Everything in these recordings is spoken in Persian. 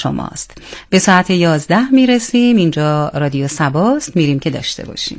شماست. به ساعت 11 میرسیم. اینجا رادیو سباست. میریم که داشته باشیم.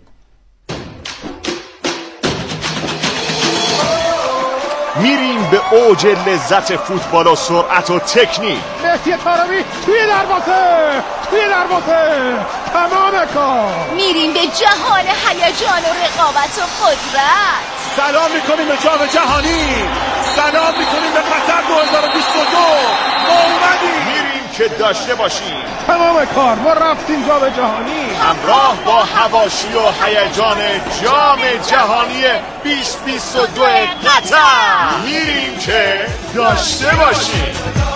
میریم به اوج لذت فوتبال و سرعت و تکنیک. مهدی طارمی توی دروازه تمام کار. میریم به جهان هیجان و رقابت و قدرت. سلام میکنیم به جام جهانی، سلام میکنیم به قطر 2022. ما اومدیم، میریم که داشته باشیم. تمام کار، ما رفتیم جام جهانی همراه با حواشی و هیجان جام جهانی 2022 قطر. میریم که داشته باشیم.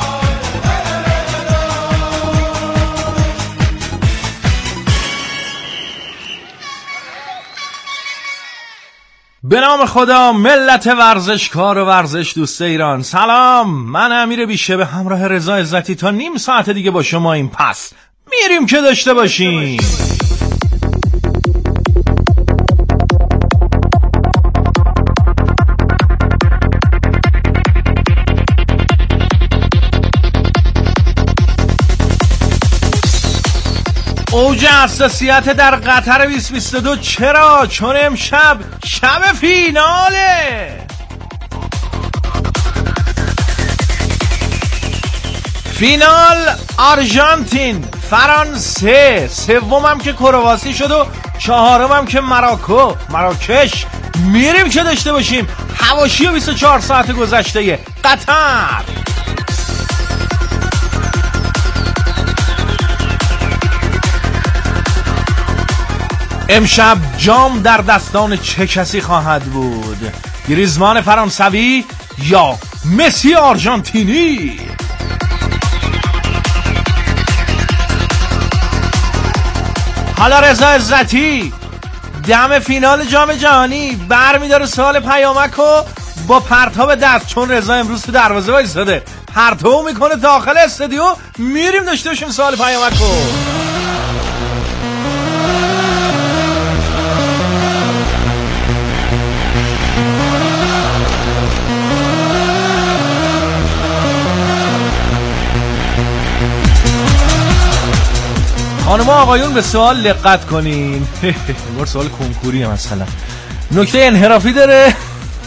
به نام خدا، ملت ورزشکار و ورزش دوست ایران، سلام. من امیر بیشه به همراه رضا عزتی تا نیم ساعت دیگه با شما این پس میریم که داشته باشیم. اوج حساسیت در قطر 2022 چرا؟ چون امشب شب فیناله. فینال آرژانتین فرانسه، سومم که کرواسی شد و چهارمم که مراکش. میریم که داشته باشیم حواشی و 24 ساعت گذشته قطر. امشب جام در دستان چه کسی خواهد بود؟ گریزمان فرانسوی یا مسی آرژانتینی؟ حالا رضا عزتی دم فینال جام جهانی برمیداره سوال پیامک و با پرتاب دست، چون رضا امروز تو دروازه وایساده، پرتاب میکنه داخل استودیو. میریم داشته باشیم سوال پیامک رو. خانم آقایون به سوال دقت کنین. این سوال کنکوریه مثلا، نکته انحرافی داره.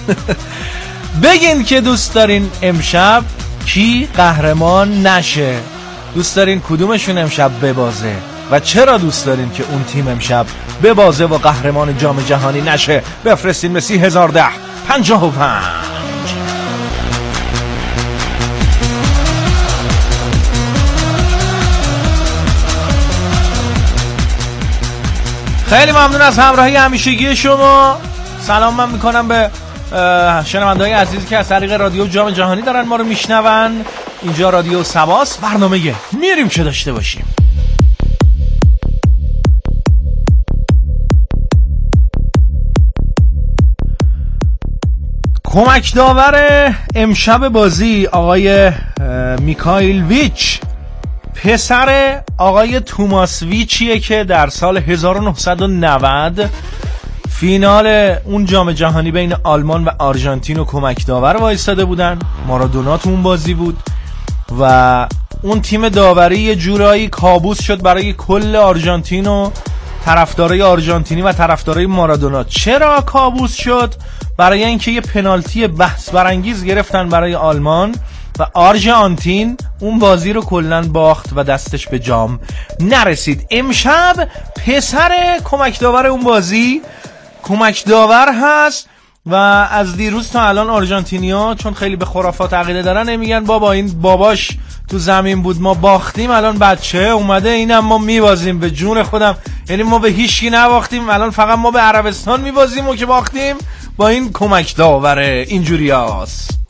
بگین که دوست دارین امشب کی قهرمان نشه؟ دوست دارین کدومشون امشب ببازه و چرا دوست دارین که اون تیم امشب ببازه و قهرمان جام جهانی نشه؟ بفرستین به 3010 55. خیلی ممنون از همراهی همیشگی شما. سلام من میکنم به شنونده‌های عزیزی که از طریق رادیو جام جهانی دارن ما رو میشنون. اینجا رادیو سباس، برنامه میریم که داشته باشیم. کمک داور امشب بازی آقای میکایلویچ پسر آقای توماسویچیه که در سال 1990 فینال اون جام جهانی بین آلمان و آرژانتین و کمک داور وایستاده بودن. مارادونا تو اون بازی بود و اون تیم داوری یه جورایی کابوس شد برای کل آرژانتین و طرفدارای آرژانتینی و طرفدارای مارادونا. چرا کابوس شد؟ برای اینکه یه پنالتی بحث برانگیز گرفتن برای آلمان و آرژانتین اون بازی رو کلن باخت و دستش به جام نرسید. امشب پسر کمک داور اون بازی کمک داور هست و از دیروز تا الان آرژانتینیا چون خیلی به خرافات عقیده دارن نمیگن بابا این باباش تو زمین بود ما باختیم، الان بچه اومده اینم ما میبازیم. به جون خودم، یعنی ما به هیچکی نباختیم، الان فقط ما به عربستان میبازیم و که باختیم با این کمک داوره. اینجوری هست.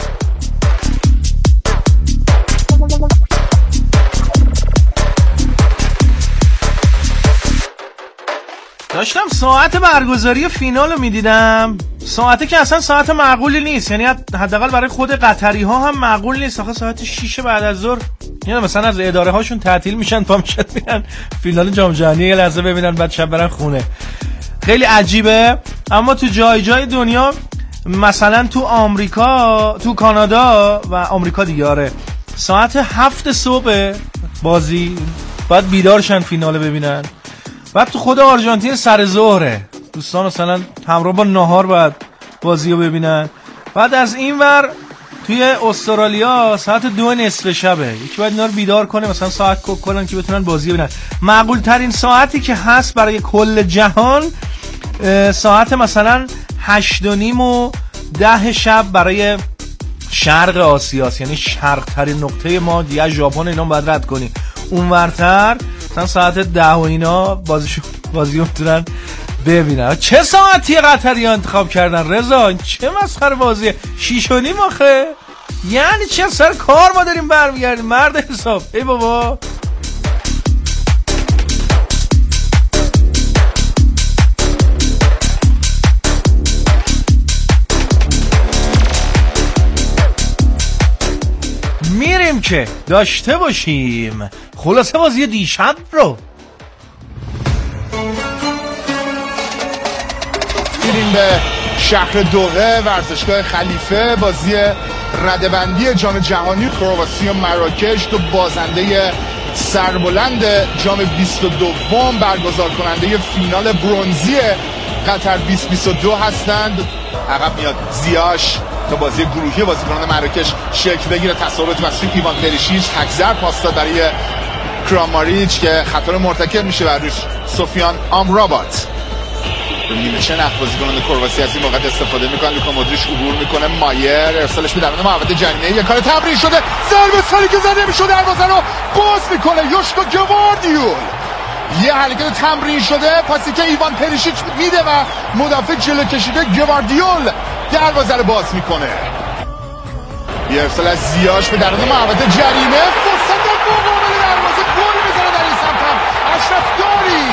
داشتم ساعت برگزاری فینال رو میدیدم، ساعته که اصلا ساعت معقولی نیست، یعنی حداقل برای خود قطری ها هم معقول نیست. آخه ساعت 6 بعد از ظهر، یعنی مثلا از اداره هاشون تعطیل میشن تا میشن میرن فینال جام جهانی یه لحظه ببینن بعد شب برن خونه. خیلی عجیبه. اما تو جای جای دنیا، مثلا تو آمریکا، تو کانادا و آمریکا دیگه، آره، ساعت 7 صبح بازی بعد بیدار شن فینال ببینن. بعد تو خود آرژانتین سر ظهره دوستان مثلا همراه با نهار بعد بازی رو ببینن. بعد از این ور توی استرالیا ساعت 2 نصف شبه، یکی باید اینا رو بیدار کنه مثلا ساعت کوک کنن که بتونن بازی ببینن. معقول ترین ساعتی که هست برای کل جهان ساعت مثلا 8:30 و 10 شب برای شرق آسیاست، یعنی شرق ترین نقطه ما دیگه ژاپن اینا باید رد کنی. اونورتر مثلا ساعت 10 و اینا بازی میتونن ببینن. چه ساعتی قطری‌ها انتخاب کردن رضا؟ چه مسخره بازیه، 6:30 آخه. یعنی چه سر کار ما داریم برمیگردیم مرد حساب. ای بابا میریم که داشته باشیم خلاصه بازی دیشب رو. میریم به شهر دوحه، ورزشگاه خلیفه، بازی رده‌بندی جام جهانی کرواسی و مراکش. دو بازنده سربلند جام 22 برگزار کننده فینال برنزی قطر 2022 هستند. عقب میاد زیاش تا بازی گروهی بازیکنان مراکش شکل بگیره. تصاویر توسط ایوان پریشیچ تک‌ضرب پاس داد برای کراماریچ که خطر مرتکب میشه بر روش سفیان آمرابات. نیمه شناخت بازیکنان کرواسی از این موقع استفاده میکنن. لوکا مودریچ عبور میکنه، مایر ارسالش به درون محوطه جریمه، یه کار تمرین شده، ضربه سری که زده میشه دروازه رو باز میکنه یوشکا گواردیول. یه حرکت تمرین شده، پاسی که ایوان پریشیچ میده و مدافع جلو کشیده گواردیول دروازه رو باز میکنه. یه ارسال از زیاش به درون محوطه جریمه، فرصت مقابل دروازه، گل میزنه در این سمت هم اشرف داری.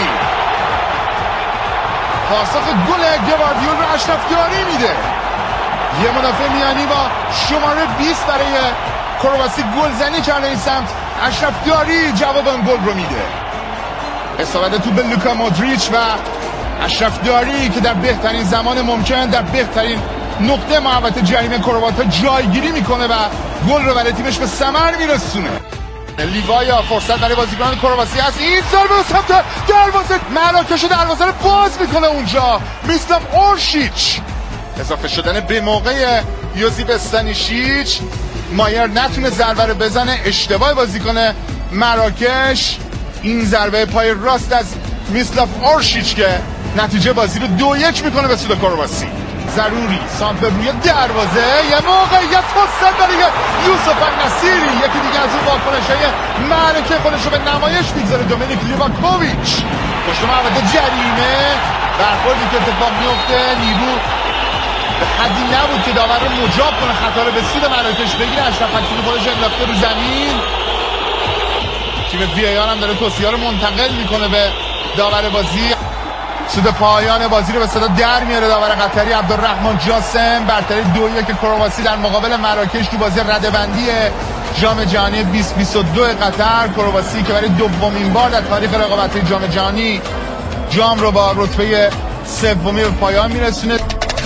پاسخ گل گواردیول رو اشرف داری میده. یه مدافع میانی با شماره 20 برای کرواسی گلزنی کرده این سمت. اشرف داری جواب اون گل رو میده. اصابت تو به لوکا مودریچ و اشرف داری که در بهترین زمان ممکن در بهترین نقطه محوطه جریمه کرواتا جایگیری میکنه و گل رو برای تیمش به ثمر میرسونه. لیوایا فرصت برای بازیکنان کرواسی هست. این ضربه سمت دروازه، مراکش دروازه رو باز میکنه اونجا میسلاف اورشیچ. اضافه شدن به موقع یوزیف استانیشیچ. مایر نتونه ضربه رو بزنه، اشتباه بازیکن مراکش. این ضربه پای راست از میسلاف اورشیچ که نتیجه بازی رو 2-1 میکنه به سود کرواسی. ضروری سانت روی دروازه، یه موقعیت فرصت برای یوسف النصیری. یکی دیگه از اون واکنش‌های معرکه خودش رو به نمایش میگذاره. دومینیک لیواکوویچ پشت محوطه جریمه، برخوردی که اتفاق میفته نیرو به حدی نبود که داور رو مجاب کنه خطا رو به سود مراکش بگیره. اشرف حکیمی خودش انداخته رو زمین. تیم وی ای آر هم داره توصیه رو منتقل میکنه به داور بازی. سود پایان بازی رو به صدا در میاره داور قطری عبدالرحمن جاسم. برتری 2-1 کرواسی در مقابل مراکش تو بازی رده‌بندی جام جهانی 2022 قطر. کرواسی که برای دومین بار در تاریخ رقابت‌های جام جهانی جام رو با رتبه سومی به پایان میرسونه.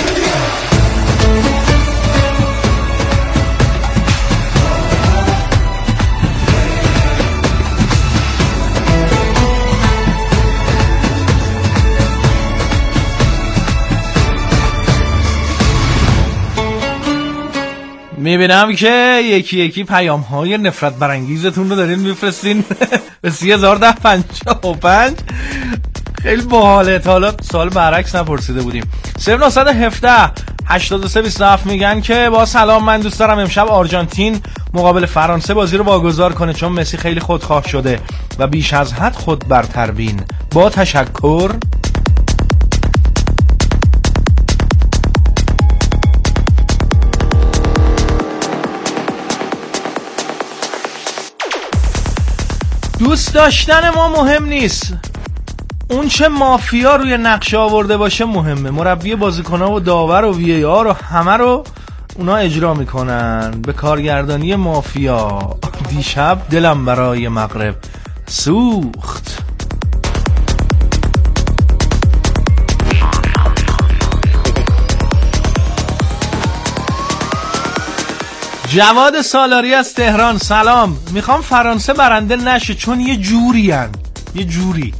میبینم که یکی یکی پیام های نفرت برانگیزتون رو دارین میفرستین به 301055. خیلی باحاله. تا حالا سوال برعکس نپرسیده بودیم. 0917 8327 میگن که با سلام، من دوست دارم امشب آرژانتین مقابل فرانسه بازی رو واگذار کنه چون مسی خیلی خودخواه شده و بیش از حد خود برتر بین. با تشکر. دوست داشتن ما مهم نیست، اون چه مافیا روی نقشه آورده باشه مهمه. مربی، بازیکن‌ها و داور و وی ای آر رو همه رو اونا اجرا میکنن به کارگردانی مافیا. دیشب دلم برای مغرب سوخت. جواد سالاری از تهران سلام. میخوام فرانسه برنده نشه چون یه جوری.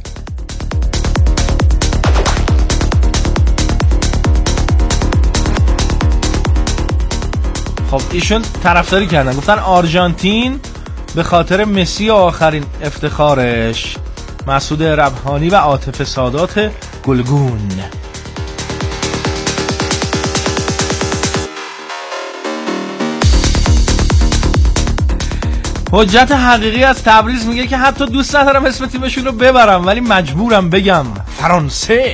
خب ایشون طرفداری کردن، گفتن آرژانتین به خاطر مسی آخرین افتخارش. مسعود ربحانی و عاطف سادات گلگون. حجت حقیقی از تبریز میگه که حتی دوست ندارم اسم تیمشون رو ببرم ولی مجبورم بگم فرانسه.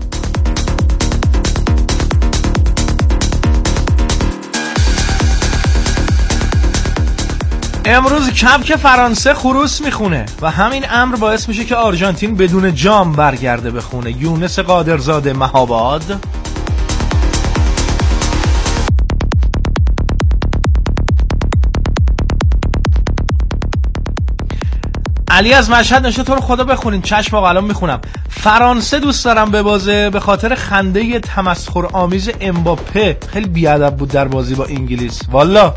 امروز کپک فرانسه خروس میخونه و همین امر باعث میشه که آرژانتین بدون جام برگرده به خونه. یونس قادرزاده مهاباد. علی از مشهد نشه تو رو خدا بخونین. چشم آقا الان میخونم. فرانسه دوست دارم ببازه به خاطر خنده تمسخر آمیز امباپه، خیلی بیادب بود در بازی با انگلیس والا.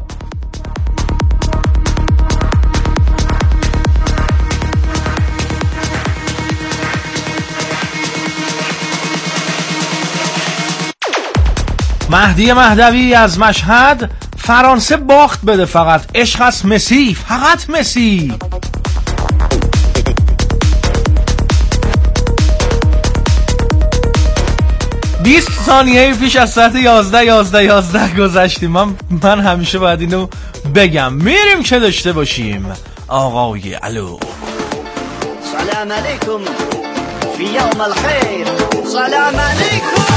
مهدی مهدوی از مشهد فرانسه باخت بده فقط، عشق است مسی، فقط مسی. بیست ثانیه پیش از ساعت 11 گذشتیم. من همیشه باید اینو بگم. میریم که داشته باشیم آقای الو. سلام علیکم فی یوم الخیر. سلام علیکم.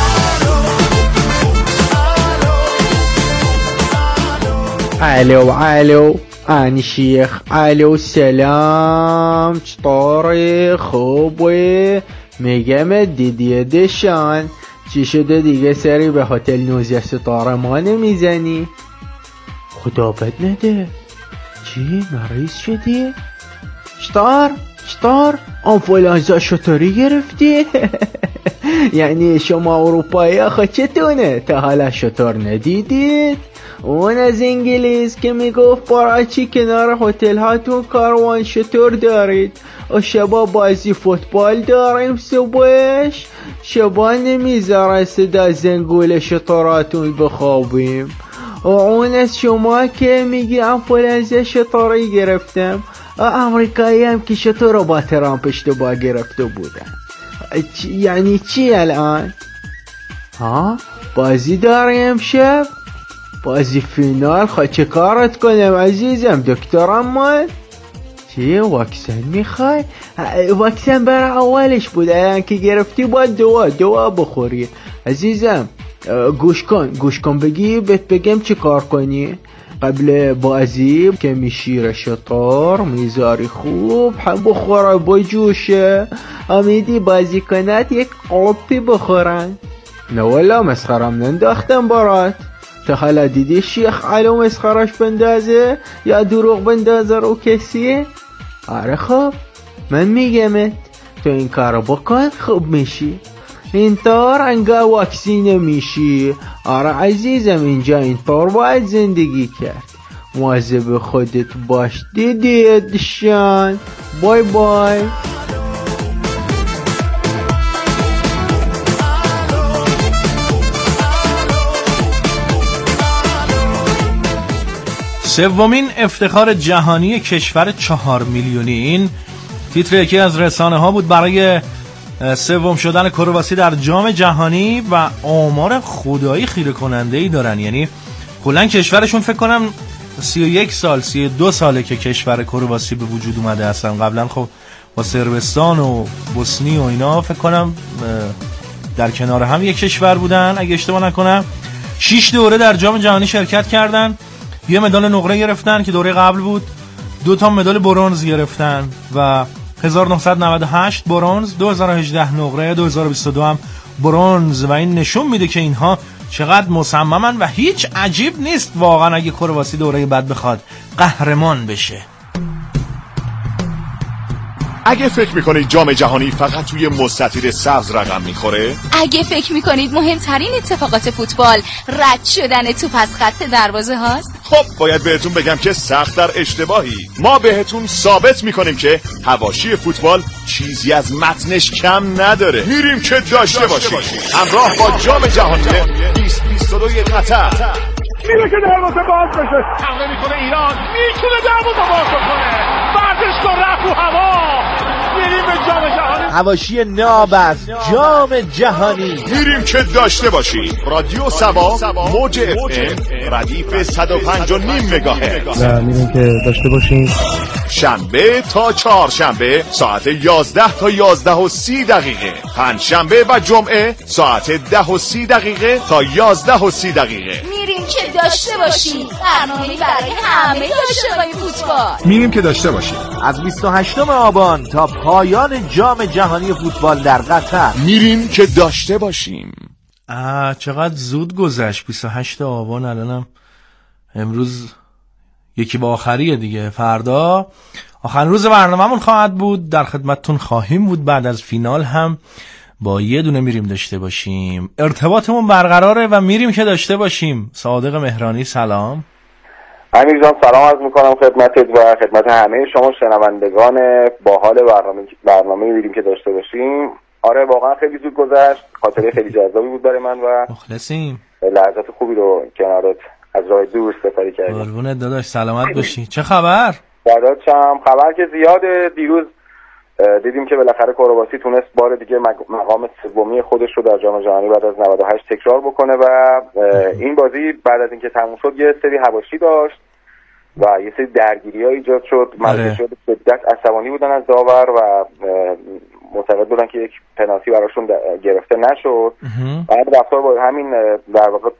الو أنا شيخ. الو سلام چطوری؟ خوبه؟ میگم دیدی دشان چی شده دیگه سری به هتل 19 ستاره ما نمیزنی؟ خدا بد نده. چی؟ مریض شدی؟ چطور؟ آنفولانزا شطوری گرفتی؟ یعنی شما اروپایی آخه چتونه؟ تا حالا شطور ندیدید؟ اون از انگلیس که میگفت برای چی کنار هتل هاتون کاروان شطور دارید و شبا بازی فوتبال داریم صبحش شبا نمیذاره صدا زنگول شطوراتون بخوابیم. و اون از شما که میگی آنفولانزا شطوری گرفتم، امریکایی هم که شطور با ترامپ اشتباه گرفته بودن. یعنی چی الان؟ بازی داریم شب؟ بازی فینال؟ خواهی چه کارت کنم عزیزم؟ دکترم من؟ چی؟ واکسن میخوای؟ واکسن برای اولش بود، الان که گرفتی باید دوا بخوری عزیزم. گوش کن بگی بهت بگم چه کار کنی. قبل بازی که میشیر شطور میذاری خوب هم بخوره بجوشه، امیدی بازی کنات یک قلپی بخورن. نه والا مسخرم ننداختم برات. تا حالا دیدی شیخ علو مسخرش بندازه یا دروغ بندازه رو کسی؟ آره خب من میگمت تو این کارو بکن خوب میشی. اینطور انگا واکسینه میشی. آره عزیزم اینجا اینطور باید زندگی کرد. مواظب خودت باش. دیدی دشان. بای بای. سومین افتخار جهانی کشور 4 میلیونی. این تیتر یکی از رسانه ها بود برای سوم شدن کرواسی در جام جهانی و آمار خدایی خیره کننده ای دارن. یعنی کلا کشورشون فکر کنم 32 ساله که کشور کرواسی به وجود اومده اصلا. قبلا خب با صربستان و بوسنی و اینا فکر کنم در کنار هم یک کشور بودن اگه اشتباه نکنم. 6 دوره در جام جهانی شرکت کردن. یه مدال نقره گرفتن که دوره قبل بود. 2 مدال برنز گرفتن و 1998 برنز، 2018 نقره، 2022 هم برنز. و این نشون میده که اینها چقدر مصممن و هیچ عجیب نیست واقعا اگه کرواسی دوره بعد بخواد قهرمان بشه. اگه فکر میکنید جام جهانی فقط توی مستطیل سبز رقم میخوره، اگه فکر میکنید مهمترین اتفاقات فوتبال رد شدن توپ از خط دروازه هاست، خب باید بهتون بگم که سخت در اشتباهی. ما بهتون ثابت میکنیم که حواشی فوتبال چیزی از متنش کم نداره. میریم که داشته باشیم. همراه با جام جهانی 2022 قطر. میره که دروازه باز بشه. حمله میکنه ایران. میتونه دروازه باز کنه. ورزشگاه رفت رو هوا. میریم به جام جهانی. حواشی ناب از جام جهانی. میریم که داشته باشیم. رادیو سبا موج FM ردیف 105.5 مگاهرتز. میریم که داشته باشیم. شنبه تا چهارشنبه ساعت 11 تا 11:30. پنجشنبه و جمعه ساعت 10:30 تا 11:30. میریم که داشته باشیم. برنامه‌ای برای همه عاشقای فوتبال. میریم که داشته باشیم. از 28 آبان تا پایان جام جهانی فوتبال در قطر. میریم که داشته باشیم. چقدر زود گذشت. 28 آبان الانم امروز یکی با آخریه دیگه. فردا آخرین روز برنامه‌مون خواهد بود. در خدمتتون خواهیم بود. بعد از فینال هم با یه دونه میریم داشته باشیم. ارتباطمون برقراره و میریم که داشته باشیم. صادق مهرانی سلام. امیر جان سلام عرض میکنم خدمتت و خدمت همه شما شنوندگان باحال برنامه میریم که داشته باشیم. آره واقعا خیلی زود گذشت. خاطره خیلی جذابی بود برای من و مخلصیم. لحظات خوبی رو کنارت از راه دور سپری کردیم. قربونت داداش سلامت باشی. چه خبر؟ فداتشم. خبر که زیاده. دیروز دیدیم که بالاخره کرواسی تونست بار دیگه مقام سومی خودش رو در جام جهانی بعد از 98 تکرار بکنه و این بازی بعد از اینکه تموم شد یه سری حواشی داشت و یه سری درگیری‌ها ایجاد شد. مراکشی‌ها به شدت عصبانی بودن از داور و معتقد بودن که یک پنالتی براشون گرفته نشد. بعد رفتار با همین در واقع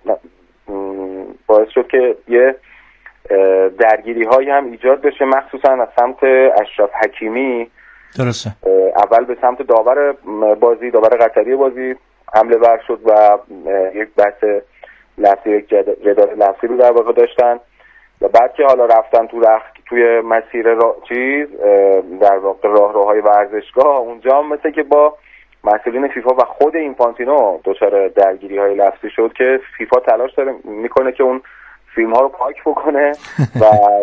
باعث شد که یه درگیری‌هایی هم ایجاد بشه، مخصوصا از سمت اشرف حکیمی. درسته. اول به سمت داور قطری بازی حمله ور شد و یک بحث لفظی، یک جدال لفظی رو در واقع داشتن و بعد که حالا رفتن توی مسیر در واقع راهروهای ورزشگاه، اونجا مثل که با مسئولین فیفا و خود اینفانتینو دچار درگیری‌های لفظی شد که فیفا تلاش داره میکنه که اون فیلم ها رو پاک بکنه و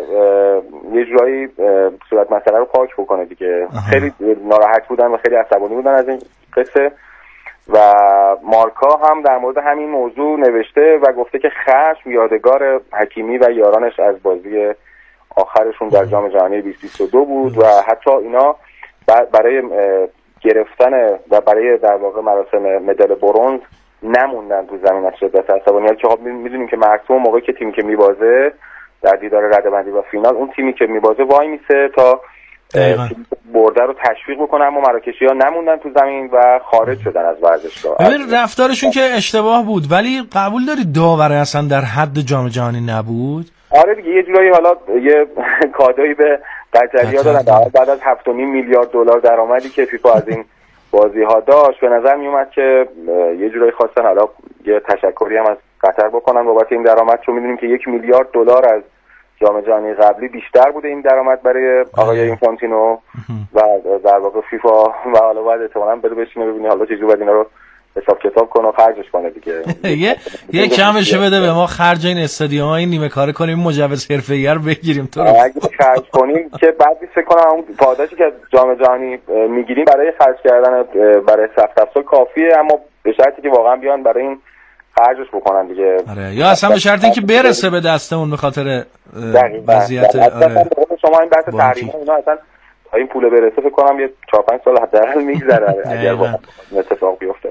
یه جورایی صورت مسئله رو پاک بکنه دیگه. خیلی ناراحت بودن و خیلی عصبانی بودن از این قصه و مارکا هم در مورد همین موضوع نوشته و گفته که خشم یادگار حکیمی و یارانش از بازی آخرشون در جام جهانی 2022 بود و حتی اینا برای گرفتن و برای در واقع مراسم مدال برنز نموندن تو زمین از شدت عصبانیت که خب میدونیم که مرسوم موقعی که تیمی که میبازه در دیدار رده‌بندی و فینال اون تیمی که میبازه وای میسه تا برده رو تشویق بکنه، اما مراکشی‌ها نموندن تو زمین و خارج شدن از ورزشگاه. ببین رفتارشون که اشتباه بود، ولی قبول داری داور اصلا در حد جام جهانی نبود؟ آره دیگه، یه جورایی حالا یه کادویی به قطری‌ها دادن بعد از 7.5 میلیارد دلار درآمدی که فیفا از این بازی ها داشت. به نظر می اومد که یه جورایی خواستن حالا یه تشکری هم از قطر بکنن بابت این درآمد، چون میدونیم که 1 میلیارد دلار از جام جهانی قبلی بیشتر بوده این درآمد برای آقای اینفانتینو و در واقع فیفا و حالا باید احتمالاً بره بشینه ببینه حالا چجوری باید اینا رو حساب کتاب کنه و خرجش کنه دیگه. یه کمش بده به ما، خرج این استادیوم‌ها این نیمه کاره کنیم، مجوز حرفه‌ای رو بگیریم تو رو. اگه خرج کنیم که بعد فکر کنم اون پاداشی که از جام جهانی میگیریم برای خرج کردن برای سخت افزار کافیه، اما به شرطی که واقعا بیان برای این خرجش بکنن دیگه. آره، یا اصلا به شرطی که برسه به دستمون به خاطر وضعیت. آره شما این بحث تحریم اینا اصلا تا این پول برسه فکر کنم یه 4-5 سال حداقل میگذره اگر واقعا اتفاق بیفته.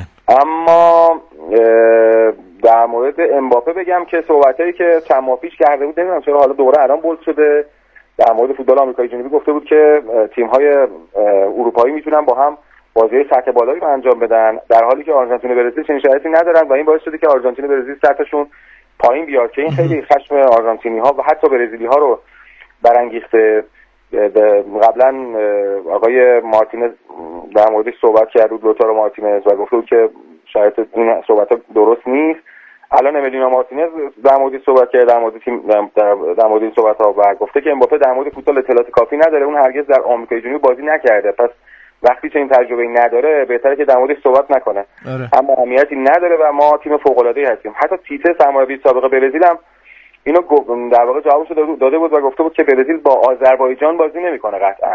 اما در مورد امباپه بگم که صحبتایی که چند ماه پیش کرده بود، نمیدونم چرا حالا دوره الان بولد شده، در مورد فوتبال آمریکای جنوبی گفته بود که تیم‌های اروپایی میتونن با هم بازی سطح بالایی رو انجام بدن، در حالی که آرژانتین و برزیل چنین شرایطی ندارن و این باعث شده که آرژانتین و برزیل سطحشون پایین بیاد که این خیلی خشم آرژانتینی‌ها و حتی برزیلی‌ها رو برانگیخته. قبلا آقای مارتینز در موردش صحبت کرد بود، لوتارو مارتینز، و گفت که شاید این صحبت‌ها درست نیست. الان امیلینا مارتینز در موردش صحبت کرد، در مورد این صحبت‌ها و گفته که امباپه در مورد فوتبال اطلاعات کافی نداره، اون هرگز در آمریکای جنوبی بازی نکرده، پس وقتی چنین تجربه‌ای نداره بهتره که در موردش صحبت نکنه. اما اهمیتی نداره و ما تیم فوق‌العاده‌ای هستیم. حتی تیته سرمربی سابق برزیل هم اینو در واقع جوابش داده بود و گفته بود که برزیل با آذربایجان بازی نمیکنه قطعا.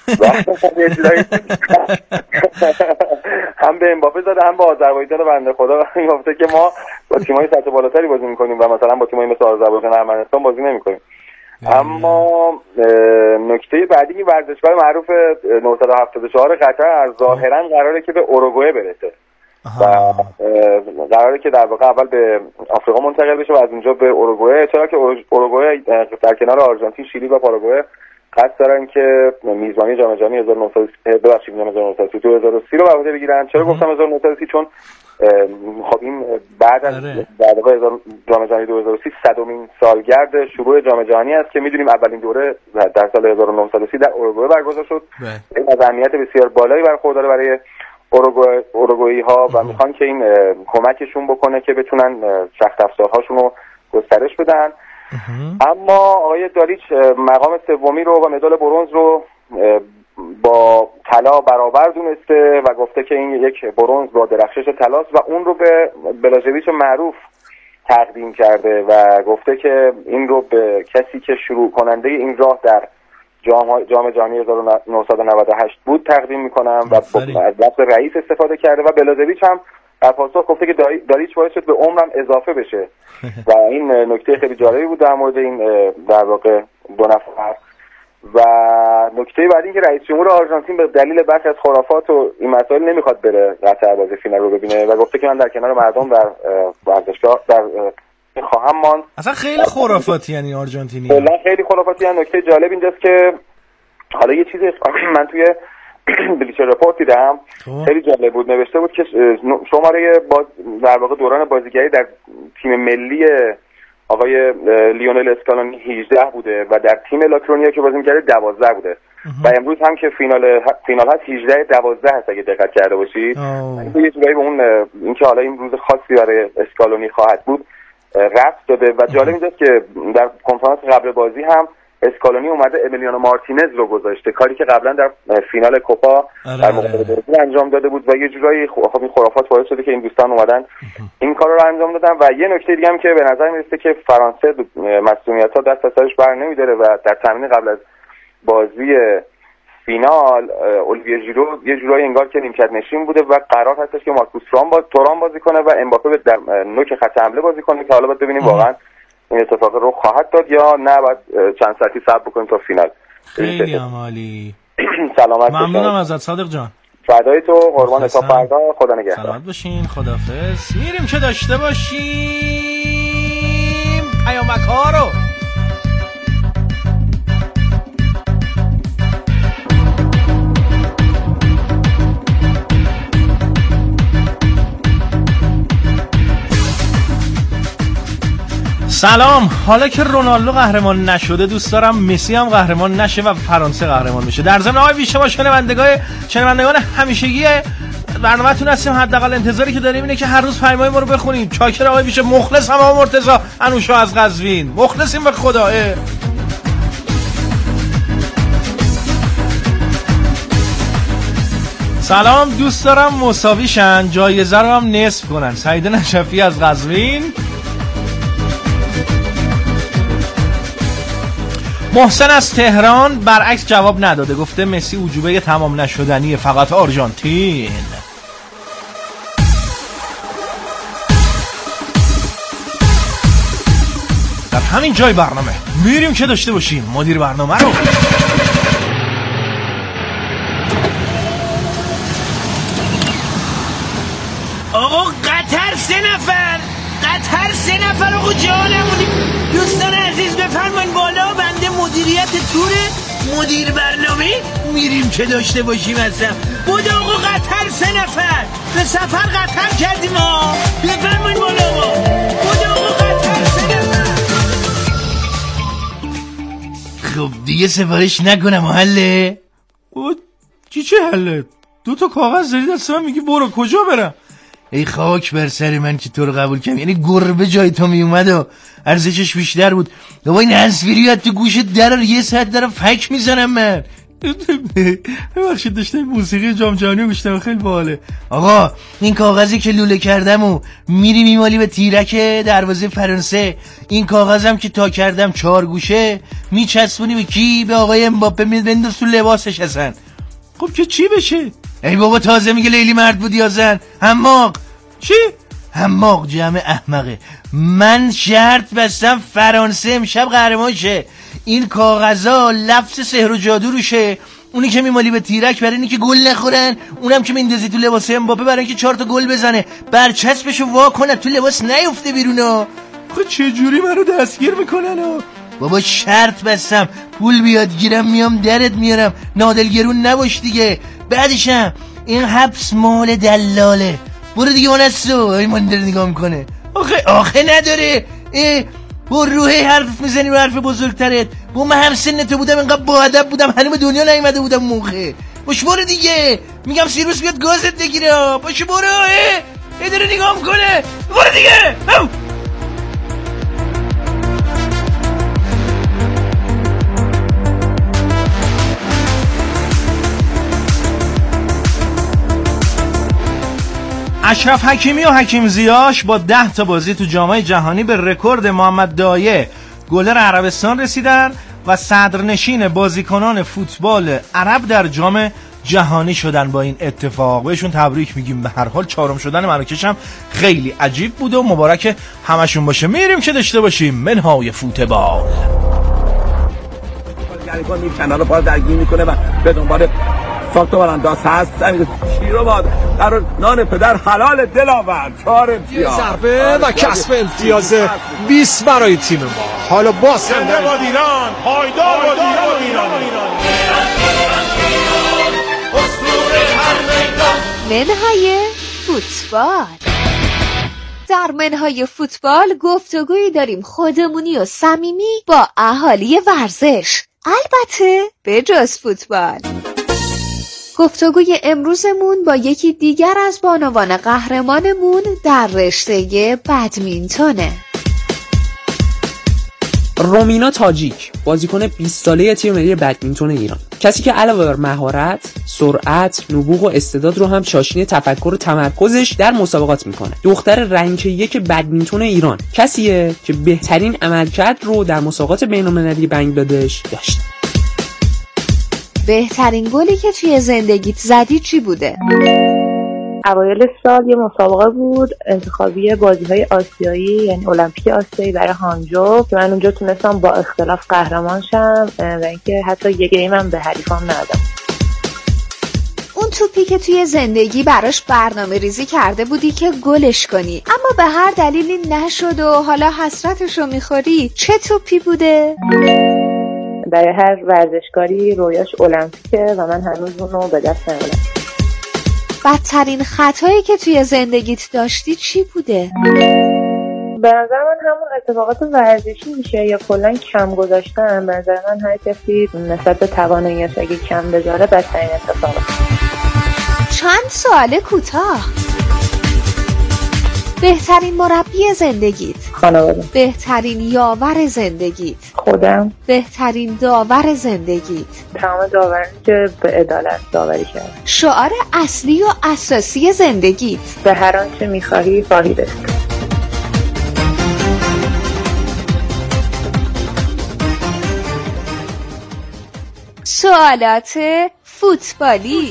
هم به امباپه زده هم به آذربایجان بنده خدا گفته که ما با تیم‌های سطح بالاتری بازی میکنیم و مثلا با تیم‌های مثل آذربایجان و ارمنستان بازی نمیکنیم. اما نکته بعدی که ورزشگاه معروف 974 قطر ظاهرا قراره که به اوروگوئه برسه و قراره که در واقع اول به آفریقا منتقل بشه و از اونجا به اوروگوئه، چرا که اوروگوئه در کنار آرژانتین، شیلی و پاراگوئه قصد دارن که میزبانی جام جهانی 2030 رو به عهده بگیرن. چرا گفتم 1930؟ چون خب این بعد از در واقع جام جهانی 2030 صدمین سالگرد شروع جام جهانی است که میدونیم اولین دوره در سال 1930 در اوروگوئه برگزار شد. این از اهمیت بسیار بالایی برخورداره برای اوروگوئی ها و میخوان که این کمکشون بکنه که بتونن سخت افزارهاشون رو گسترش بدن. اما آقای دالیچ مقام سومی رو و مدال برنز رو با طلا برابر دونسته و گفته که این یک برنز با درخشش طلاست و اون رو به بلاژویچ معروف تقدیم کرده و گفته که این رو به کسی که شروع کننده این راه در جام جهانی 1998 بود تقدیم میکنم و از لفظ رئیس استفاده کرده و بلاژویچ هم در پاسخ گفته که دالیچ باعث شد به عمرم اضافه بشه و این نکته خیلی جالبی بود در مورد این در واقع دو نفر. و نکته بعدی که رئیس جمهور آرژانتین به دلیل برخی از خرافات و این مسائل نمیخواد بره قطر بازی فینال رو ببینه و گفته که من در کنار مردم در ورزشگاه در خواهم ماند. اصلا خیلی خرافاتی یعنی آرژانتینی. کلا خیلی خرافاتی. نکته جالب اینجاست که حالا یه چیزی من توی بلیچر رپورت دیدم خیلی جالب بود، نوشته بود که شماره در واقع دوران بازیگری در تیم ملی آقای لیونل اسکالونی 18 بوده و در تیم لاکرونیا که بازی می‌کرده 12 بوده و امروز هم که فینال هست 18-12 هست اگه دقت کرده باشید. یه جورایی به اون اینکه حالا این روز خاصی برای اسکالونی خواهد بود ربط داده و جالب اینجاست که در کنفرانس قبل بازی هم اسکالونی اومده امیلیانو مارتینز رو گذاشته، کاری که قبلا در فینال کوپا در مقابل برزیل انجام داده بود و یه جورایی خب این خرافات باعث شده که این دوستان اومدن این کار رو انجام دادن. و یه نکته دیگه هم که به نظر میرسه که فرانسه مسئولیت‌ها دست از سرش بر نمیداره و در تمرین قبل از بازی فینال اولیویه ژیرو یه جورایی انگار که نیمکت نشین بوده و قرار هستش که مارکوس تورام بازی کنه و امباپه در نوک خط حمله بازی کنه که حالا باید ببینیم واقعا این اتفاق رو خواهد داد یا نه باید چند ساعتی صبر بکنیم تا فینال. خیلی عالی. سلامت باشین. ممنونم ازت صادق جان. فدای تو قربان تا فردا. خدا نگهدار. سلامت باشین. خدافظ. میریم که داشته باشیم پیامک‌ها رو. سلام. حالا که رونالدو قهرمان نشده دوست دارم مسی هم قهرمان نشه و فرانسه قهرمان بشه. در ضمن آقای ویشه با شنوندگان همیشگی برنامه‌تون هستیم. حداقل انتظاری که داریم اینه که هر روز پیام‌های ما رو بخونید. چاکر آقای ویشه. مخلص هم آقا مرتضی انوشا از قزوین. مخلصیم به خدا. سلام. دوست دارم مساویشن، جایزه رو هم نصف کنن. سعید نشفی از قزوین. محسن از تهران برعکس جواب نداده، گفته مسی عجوبه تمام نشدنیه، فقط آرژانتین. در همین جای برنامه میریم که داشته باشیم مدیر برنامه رو. آقا قطر 3 نفر آقا جانمونی. دوستان عزیز بفرمایید بالا، بنده مدیریت توره، مدیر برنامه میریم که داشته باشیم. اصلا بود آقا قطر 3 نفر به سفر قطر کردیم ها. بفرمایید بالا آقا. بود آقا قطر 3 نفر. خب دیگه سفارش نکنم حله؟ چه حله؟ 2 کاغذ داری دست من میگی برو، کجا برم؟ ای خاک بر سر من که تو رو قبول کنم، یعنی گربه جای تو می اومد و ارزشش بیشتر بود. بابا این تصویری تو گوشت در 1 ساعت دارم فک میزنم من. ببخشید داشتم موسیقی جام جهانی گوش میدم، خیلی باحاله. آقا این کاغذی که لوله کردم و میری میمالی به تیرک دروازه فرانسه، این کاغذم که تا کردم 4 گوشه میچسبونی به کی؟ به آقای امباپه، بنداز تو لباسش هستن. خب که چی بشه؟ ای بابا تازه میگه لیلی مرد بود یا زن؟ حماق. چی؟ حماق جمع احمقه. من شرط بستم فرانسه امشب قهرمان شه. این کاغذا لفظ سحر و جادو روشه، اونی که میمالی به تیرک برای اینی که گل نخورن، اونم که میندازی تو لباس امباپه برای اینکه 4 تا گل بزنه، برچسبشو وا کنه تو لباس نیفته بیرونا. خب چه جوری منو دستگیر میکنن؟ بابا شرط بستم پول بیاد گیرم میام درت میارم، نادلگرون نباش دیگه. بعدشم این حبس مال دلاله. برو دیگه منسو. این داره نگاه میکنه. آخه نداره. با روحه حرف میزنی رو حرف بزرگترت. با من هم سن تو بودم اینقدر با ادب بودم هنوز دنیا نیومده بودم موقع. باش برو دیگه. میگم سیروس بیاد گازت بگیره. باش برو. داره نگاه میکنه. برو دیگه. اشرف حکیمی و حکیم زیاش با 10 تا بازی تو جام جهانی به رکورد محمد دایه گلر عربستان رسیدن و صدرنشین بازیکنان فوتبال عرب در جام جهانی شدن. با این اتفاق بهشون تبریک میگیم. به هر حال 4م شدن مراکش هم خیلی عجیب بود و مبارک همشون باشه. میریم که داشته باشیم منهای فوتبال. یعنی کنار پا درگیر میکنه و به دنبال ساخت و برانداز هست. شیر و باد در نان پدر حلال دلاور. 4 امتیاز ضربه و کسب امتیاز 20 برای تیم ما. حالا باز هم با ایران پایدار با ایران. منهای فوتبال. در منهای فوتبال گفتگویی داریم خودمونی و صمیمی با اهالی ورزش، البته به جز فوتبال. گفتگوی امروزمون با یکی دیگر از بانوان قهرمانمون در رشته بدمینتونه. رومینا تاجیک، بازیکن 20 ساله تیم ملی بدمینتون ایران، کسی که علاوه بر مهارت، سرعت، نبوغ و استعداد رو هم چاشنی تفکر و تمرکزش در مسابقات میکنه. دختر رنک 1 بدمینتون ایران، کسیه که بهترین عملکرد رو در مسابقات بین‌المللی بنگلادش داشت. بهترین گلی که توی زندگیت زدی چی بوده؟ اوایل سال یه مسابقه بود انتخابی بازی‌های آسیایی، یعنی المپیک آسیایی برای هانجو، که من اونجا تونستم با اختلاف قهرمان شم و اینکه حتی یه گیمم به حریفام ندادم. اون توپی که توی زندگی براش برنامه ریزی کرده بودی که گلش کنی اما به هر دلیلی نشد و حالا حسرتشو میخوری، چه توپی بوده؟ برای هر ورزشکاری رویاش المپیکه و من هنوز اونو به دست نمیارم. بدترین خطایی که توی زندگیت داشتی چی بوده؟ به نظر من همون اتفاقات ورزشی میشه یا کلا کم گذاشتن. به نظر من هر کسی نسبت به تواناییش اگه کم بذاره بدترین اتفاقه. چند سوال کوتاه. بهترین مربی زندگیت؟ خانواده. بهترین یاور زندگیت؟ خودم. بهترین داور زندگیت؟ تمام داورانی که به عدالت داوری کردن. شعار اصلی و اساسی زندگیت؟ به هر آنچه می‌خواهی خواهی رسید. سوالات فوتبالی.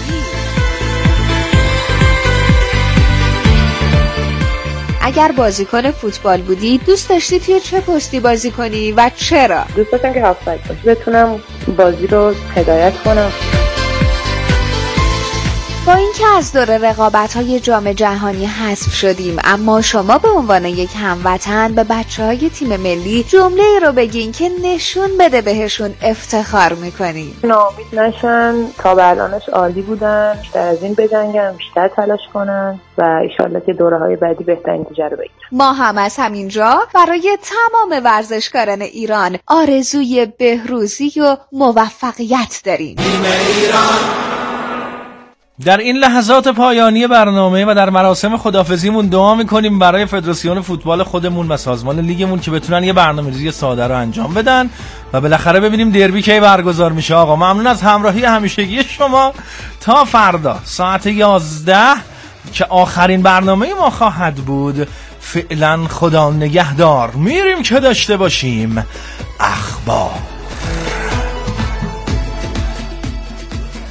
اگر بازیکن فوتبال بودی دوست داشتی توی چه پستی بازی کنی و چرا؟ دوست داشتم که هافبک باشم، بتونم بازی رو هدایت کنم. با اینکه از دور رقابت‌های جام جهانی حذف شدیم، اما شما به عنوان یک هموطن به بچه‌های تیم ملی جمله‌ای رو بگین که نشون بده بهشون افتخار می‌کنیم. ناامید نشن، تا به الانش عالی بودن، بیشتر از این بجنگن، بیشتر تلاش کنن و انشالله که دوره‌های بعدی بهترین نتیجه رو بگیرن. ما هم از همینجا برای تمام ورزشکاران ایران آرزوی بهروزی و موفقیت داریم. در این لحظات پایانی برنامه و در مراسم خداحافظیمون دعا میکنیم برای فدراسیون فوتبال خودمون و سازمان لیگمون که بتونن یه برنامه‌ریزی ساده رو انجام بدن و بالاخره ببینیم دربی کی برگزار میشه. آقا ممنون از همراهی همیشگی شما. تا فردا ساعت 11 که آخرین برنامه ما خواهد بود، فعلا خدا نگهدار. میریم که داشته باشیم اخبار.